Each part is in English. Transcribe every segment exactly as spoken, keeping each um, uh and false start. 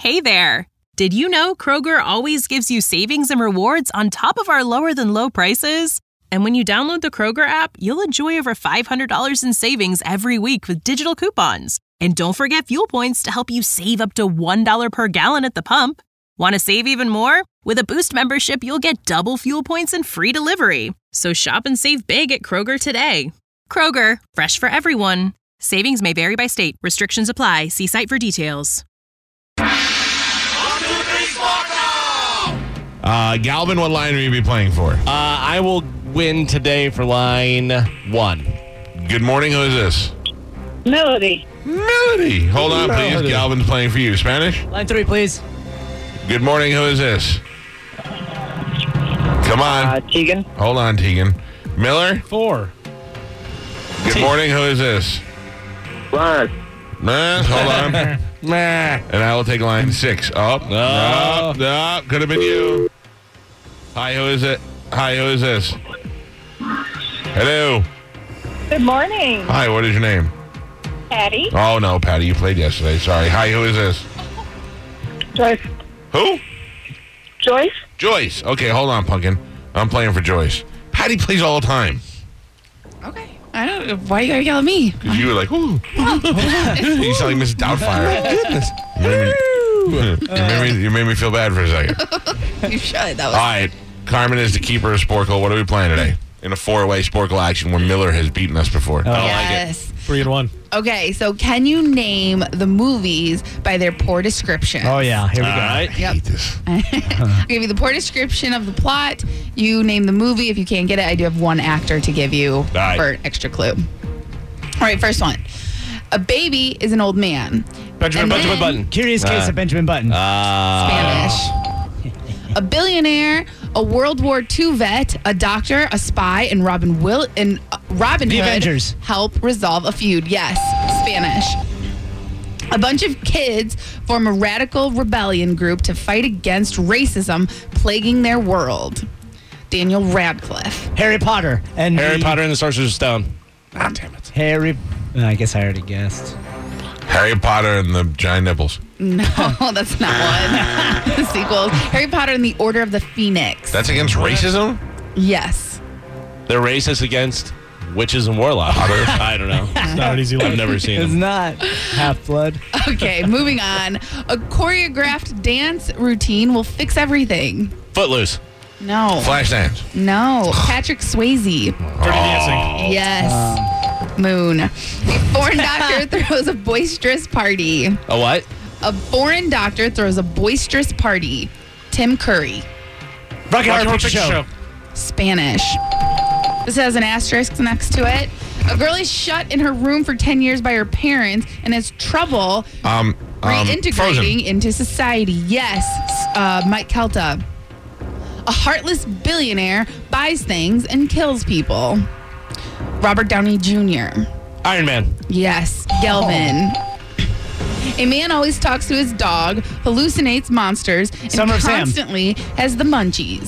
Hey there! Did you know Kroger always gives you savings and rewards on top of our lower-than-low prices? And when you download the Kroger app, you'll enjoy over five hundred dollars in savings every week with digital coupons. And don't forget fuel points to help you save up to one dollar per gallon at the pump. Want to save even more? With a Boost membership, you'll get double fuel points and free delivery. So shop and save big at Kroger today. Kroger, fresh for everyone. Savings may vary by state. Restrictions apply. See site for details. Uh, Galvin, what line will you be playing for? Uh, I will win today for line one. Good morning. Who is this? Melody. Melody. Hold on, please. Melody. Galvin's playing for you. Spanish? Line three, please. Good morning. Who is this? Come on. Uh, Tegan. Hold on, Tegan. Miller? Four. Good morning. Who is this? Ron. Nah, hold on. Nah. And I will take line six. Up. Oh. Up. Up. Could have been you. Hi, who is it? Hi, who is this? Hello. Good morning, Hi, what is your name? Patty. Oh, no, Patty, you played yesterday. Sorry. Hi, who is this? Joyce. Who? Joyce. Joyce. Okay, hold on, Pumpkin. I'm playing for Joyce. Patty plays all the time. Okay. I don't. Why are you yelling at me? Because you were like, ooh. You sound like Missus Doubtfire. Goodness. You made, me, you, made me, you made me feel bad for a second. You should. That was. All right. Carmen is the keeper of Sporkle. What are we playing today? In a four-way Sporkle action where Miller has beaten us before. I don't like Yes. it. Three and one. Okay. So, can you name the movies by their poor description? Oh, yeah. Here we All go. right. I Yep. hate this. I'll give you the poor description of the plot. You name the movie. If you can't get it, I do have one actor to give you right. for an extra clue. All right. First one. A baby is an old man. Benjamin, And Benjamin then- Button. Curious case Uh, of Benjamin Button. Uh, Spanish. A billionaire, a World War Two vet, a doctor, a spy, and Robin Will and uh, Robin The Hood Avengers. help resolve a feud. Yes, Spanish. A bunch of kids form a radical rebellion group to fight against racism plaguing their world. Daniel Radcliffe. Harry Potter. And Harry the- Potter and the Sorcerer's Stone. Ah, damn it. Harry. uh, I guess I already guessed. Harry Potter and the giant nipples. No, that's not one. The sequel. Harry Potter and the Order of the Phoenix. That's against racism? Yes. They're racist against witches and warlocks. I don't know. It's not an easy I've never seen It's them. not Half-Blood. Okay, moving on. A choreographed dance routine will fix everything. Footloose. No. Flashdance. No. Patrick Swayze. Dirty Dancing. Yes. Moon. A foreign doctor throws a boisterous party. A what? A foreign doctor throws a boisterous party. Tim Curry. Rocky Horror Picture Show. Spanish. This has an asterisk next to it. A girl is shut in her room for ten years by her parents and has trouble Um, um, reintegrating Frozen. into society. Yes, uh, Mike Kelta. A heartless billionaire buys things and kills people. Robert Downey Junior Iron Man. Yes, Gelvin. A man always talks to his dog, hallucinates monsters, and Summer of Sam. constantly has the munchies.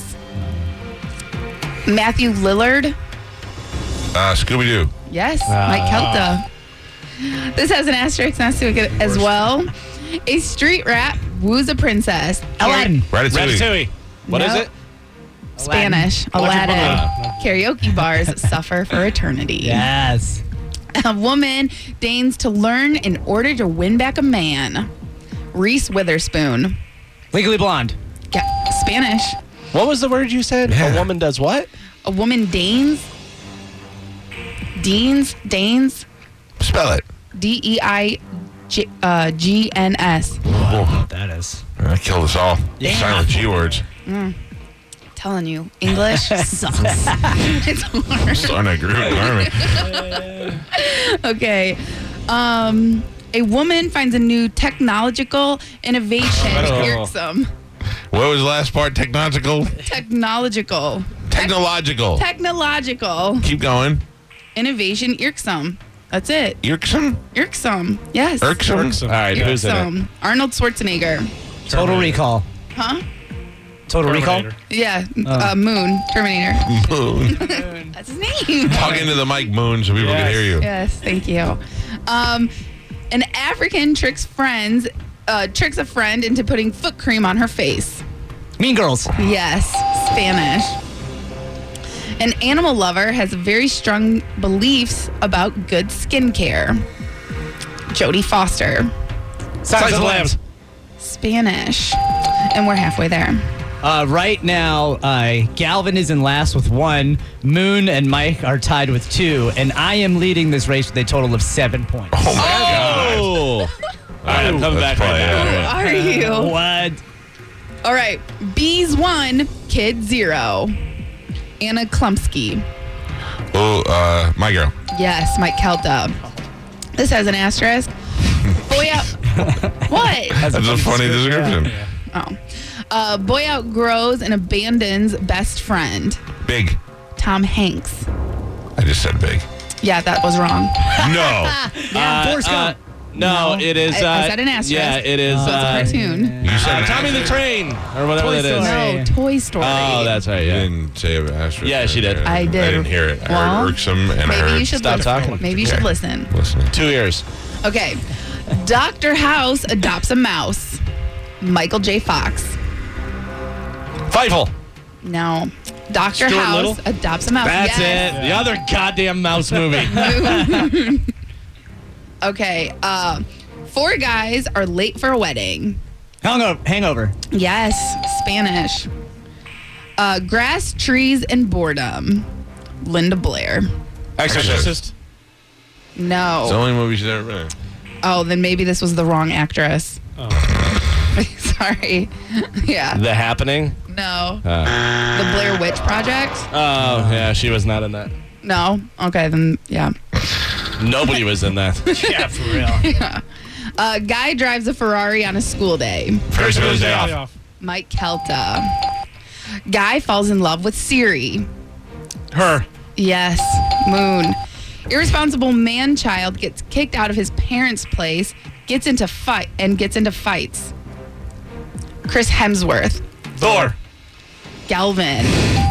Matthew Lillard. Uh, Scooby-Doo. Yes, Mike Kelta. This has an asterisk next to it as well. A street rat woos a princess. Aladdin. Ratatouille. Ratatouille. What is No. it? Spanish. Electric Aladdin. Boogaloo. Karaoke bars suffer for eternity. Yes. A woman deigns to learn in order to win back a man. Reese Witherspoon. Legally Blonde. Yeah, Spanish. What was the word you said? Yeah. A woman does what? A woman deigns. Deans. Deigns. Spell it. D E I G uh, G N S. Oh, That is. I killed us all. Yeah. Silent G words. Telling you, English sucks. It's hard. Starting to agree with Carmen. Okay. Um, a woman finds a new technological innovation Oh. irksome. What was the last part? Technological? Technological. Technological. Technological Keep going. innovation irksome. That's it. Irksome? Irksome. Yes. Irksome? All right, who's in it? Irksome. Arnold Schwarzenegger. Total Recall. Huh? Total Recall. Yeah. Uh, Moon. Terminator. Moon. That's his name. Talk into the mic, Moon, so people can Yes. hear you. Yes. Thank you. Um, an African tricks friends uh, tricks a friend into putting foot cream on her face. Mean Girls. Yes, Spanish. An animal lover has very strong beliefs about good skincare. Jodie Foster. Silence of the Lambs. Spanish. And we're halfway there. Uh, right now, uh, Galvin is in last with one. Moon and Mike are tied with two. And I am leading this race with a total of seven points. Oh, my God. Oh. All right, I'm coming Let's back right play, now. yeah. Who are you? What? All right. Bees one, Kid zero. Anna Klumsky. Oh, uh, my girl. Yes, Mike Kelta. This has an asterisk. Boy out. What? That's a funny description. Oh. Uh, boy outgrows and abandons best friend. Big. Tom Hanks. I just said big. Yeah, that was wrong. No. Yeah, Uh, Forrest uh, Gump. no, No. it is. I- I uh, said an asterisk. Yeah, it is. So it's a uh, cartoon. You said uh, Tommy the Train, or whatever Toy that is. Story. No, Toy Story. Oh, that's right. You Yeah. didn't say an asterisk. Yeah, she did. I did. I didn't hear it. I Well, heard irksome and I Maybe heard you should Stop listen. talking. Maybe you should Okay. listen. listening. Two ears. Okay. Doctor House adopts a mouse. Michael J. Fox. Fightful. No. Doctor Stuart House Little? adopts a mouse. That's Yes. it. The other goddamn mouse movie. Okay. Uh, four guys are late for a wedding. Hangover. Hangover. Yes. Spanish. Uh, grass, trees, and boredom. Linda Blair. Exorcist. It's the No. only movie she's ever been in. Oh, then maybe this was the wrong actress. Sorry. Yeah. The Happening. No. Uh, The Blair Witch Project? oh, yeah, she was not in that. No. Okay, then yeah. Nobody was in that. Yeah, for real. A guy drives a Ferrari on a school day. First goes day off. Mike Kelta. Guy falls in love with Siri. Her. Yes. Moon. Irresponsible man-child gets kicked out of his parents' place, gets into fight and gets into fights. Chris Hemsworth. Thor. Galvin.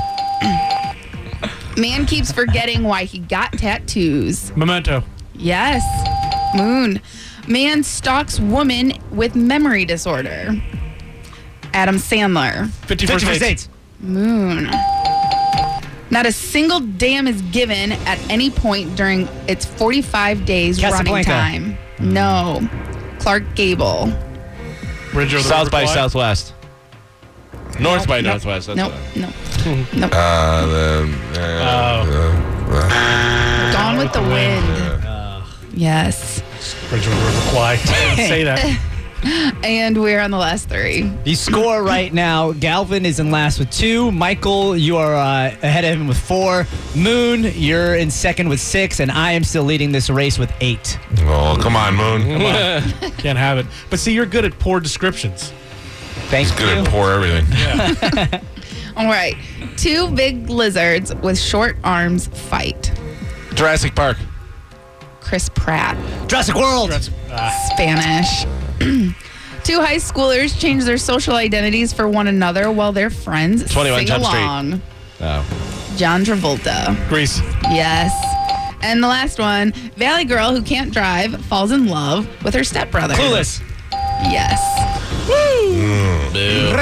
Man keeps forgetting why he got tattoos. Memento. Yes. Moon. Man stalks woman with memory disorder. Adam Sandler. Fifty First Fifty First Dates. Dates. Moon. Not a single damn is given at any point during its forty-five days running Casablanca. time. No. Clark Gable. Bridge over the South River by Kwai. Southwest. North by No. Northwest. That's Nope. what No. Nope. Uh, the, uh, Oh. uh, Gone with the Wind. Yes. Bridge over the River Kwai. Say that. And we're on the last three. The score right now, Galvin is in last with two. Michael, you are uh, ahead of him with four. Moon, you're in second with six. And I am still leading this race with eight. oh, come on, Moon. Can't have it. But see, you're good at poor descriptions. Thank He's good you. at pour everything. All right. Two big lizards with short arms fight. Jurassic Park. Chris Pratt. Jurassic World. Spanish. Two high schoolers change their social identities for one another while their friends twenty-one sing Jump Street. along. Oh. John Travolta. Grease. Yes. And the last one, Valley girl who can't drive falls in love with her stepbrother. Clueless. Yes. Boo.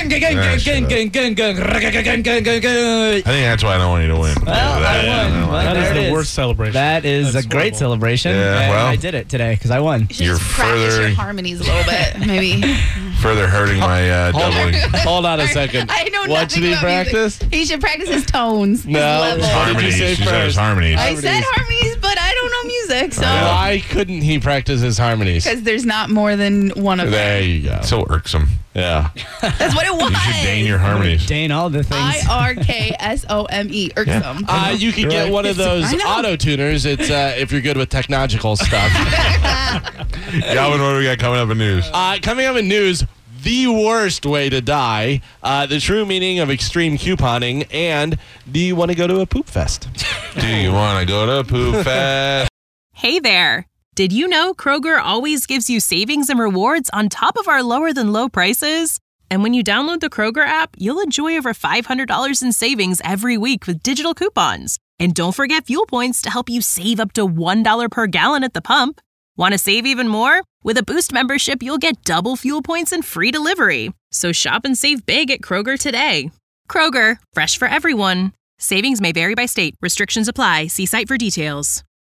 I think that's why I don't want you to win. Well, That- I won. I Well, like That there is it the is. worst celebration. That is That's a great horrible. celebration. Yeah, and well. I did it today because I won. You should You're just practice further- your harmonies a little bit, maybe. Further hurting my uh, doubling. Hold on a second. I know What nothing should he about practice? music. He should practice his tones. his No. levels. What did you Harmonies. say She said it's first? harmonies. I said harmonies, but I don't know music, so Why couldn't he practice his harmonies? because there's not more than one of There them. you go. So irksome. Yeah. That's what it was. You should deign your harmonies. Dane, all the things. I R K S O M E. Irksome. Uh, you could get one of those I know. auto tuners. It's uh, if you're good with technological stuff. Galvin, what do we got coming up in news? uh, coming up in news, the worst way to die, uh, the true meaning of extreme couponing, and do you want to go to a poop fest? Do you want to go to Poop Fest? Hey there! Did you know Kroger always gives you savings and rewards on top of our lower than low prices? And when you download the Kroger app, you'll enjoy over five hundred dollars in savings every week with digital coupons. And don't forget fuel points to help you save up to one dollar per gallon at the pump. Want to save even more? With a Boost membership, you'll get double fuel points and free delivery. So shop and save big at Kroger today. Kroger, fresh for everyone. Savings may vary by state. Restrictions apply. See site for details.